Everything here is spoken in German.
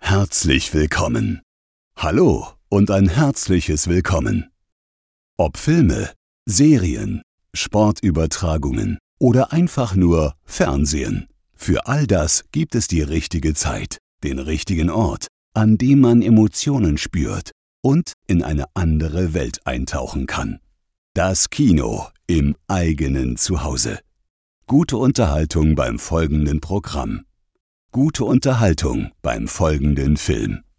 Herzlich willkommen. Hallo und ein herzliches Willkommen. Ob Filme, Serien, Sportübertragungen oder einfach nur Fernsehen. Für all das gibt es die richtige Zeit, den richtigen Ort, an dem man Emotionen spürt und in eine andere Welt eintauchen kann. Das Kino im eigenen Zuhause. Gute Unterhaltung beim folgenden Programm. Gute Unterhaltung beim folgenden Film.